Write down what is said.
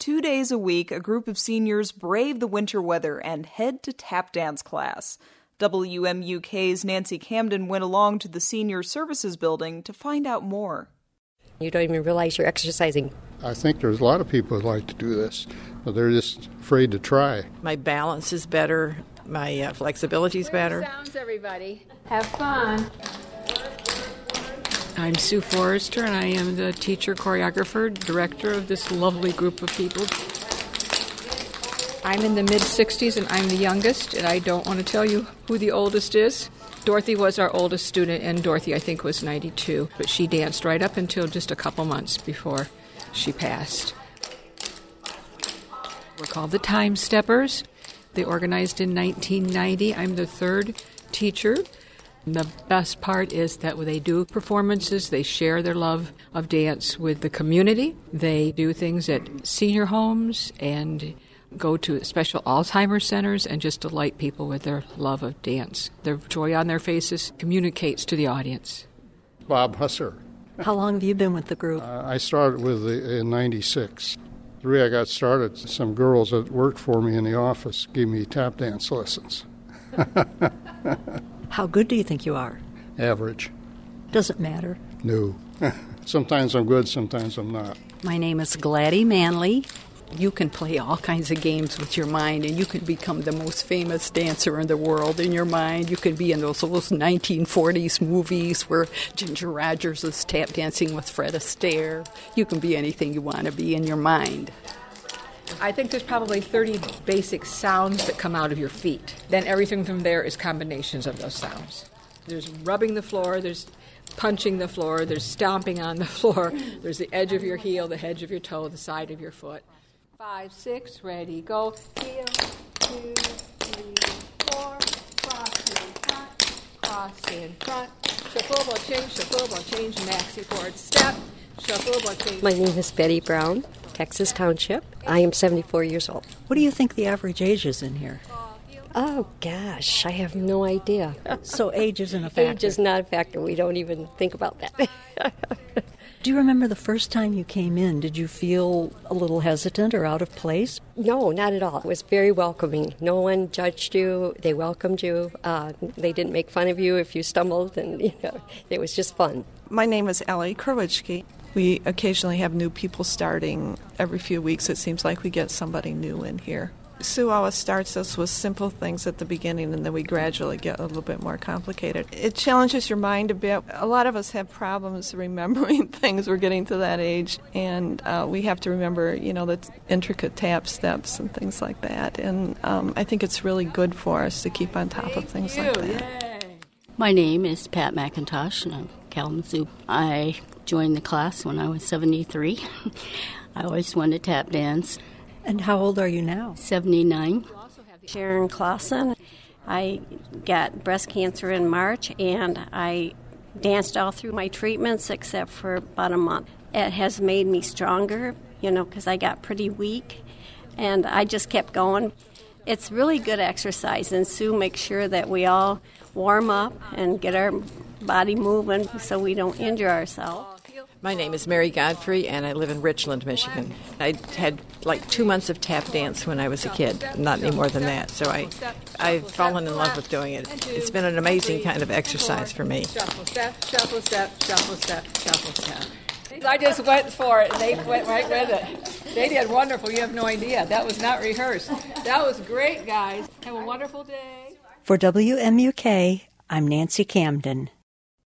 2 days a week, a group of seniors brave the winter weather and head to tap dance class. WMUK's Nancy Camden went along to the Senior Services Building to find out more. You don't even realize you're exercising. I think there's a lot of people who like to do this, but they're just afraid to try. My balance is better. My flexibility is better. Sounds, everybody. Have fun. I'm Sue Forrester, and I am the teacher, choreographer, director of this lovely group of people. I'm in the mid-60s, and I'm the youngest, and I don't want to tell you who the oldest is. Dorothy was our oldest student, and Dorothy, I think, was 92, but she danced right up until just a couple months before she passed. We're called the Time Steppers. They organized in 1990. I'm the third teacher. The best part is that when they do performances, they share their love of dance with the community. They do things at senior homes and go to special Alzheimer's centers and just delight people with their love of dance. Their joy on their faces communicates to the audience. Bob Husser. How long have you been with the group? I started with in 96. The way I got started, some girls that worked for me in the office gave me tap dance lessons. How good do you think you are? Average. Doesn't matter. No. Sometimes I'm good, sometimes I'm not. My name is Gladys Manley. You can play all kinds of games with your mind, and you can become the most famous dancer in the world in your mind. You can be in those 1940s movies where Ginger Rogers is tap dancing with Fred Astaire. You can be anything you want to be in your mind. I think there's probably 30 basic sounds that come out of your feet. Then everything from there is combinations of those sounds. There's rubbing the floor, there's punching the floor, there's stomping on the floor, there's the edge of your heel, the edge of your toe, the side of your foot. 5, 6, ready, go. Heel, 2, 3, 4, cross in front, cross in front. Shuffle, ball change, maxi forward step. Shuffle, ball change. My name is Betty Brown, Texas Township. I am 74 years old. What do you think the average age is in here? Oh, gosh, I have no idea. So age isn't a factor? Age is not a factor. We don't even think about that. Do you remember the first time you came in? Did you feel a little hesitant or out of place? No, not at all. It was very welcoming. No one judged you. They welcomed you. They didn't make fun of you if you stumbled, and it was just fun. My name is Ellie Kurwiczki. We occasionally have new people starting. Every few weeks it seems like we get somebody new in here. Sue always starts us with simple things at the beginning, and then we gradually get a little bit more complicated. It challenges your mind a bit. A lot of us have problems remembering things. We're getting to that age, and we have to remember, the intricate tap steps and things like that. And I think it's really good for us to keep on top of things like that. My name is Pat McIntosh, and I'm Kalamazoo. I joined the class when I was 73. I always wanted to tap dance. And how old are you now? 79. Sharon Clausen. I got breast cancer in March, and I danced all through my treatments except for about a month. It has made me stronger, because I got pretty weak, and I just kept going. It's really good exercise, and Sue makes sure that we all warm up and get our body moving so we don't injure ourselves. My name is Mary Godfrey, and I live in Richland, Michigan. I had 2 months of tap dance when I was a kid, not any more than that. So I've fallen in love with doing it. It's been an amazing kind of exercise for me. Shuffle step, shuffle step, shuffle step, shuffle step. I just went for it, and they went right with it. They did wonderful. You have no idea. That was not rehearsed. That was great, guys. Have a wonderful day. For WMUK, I'm Nancy Camden.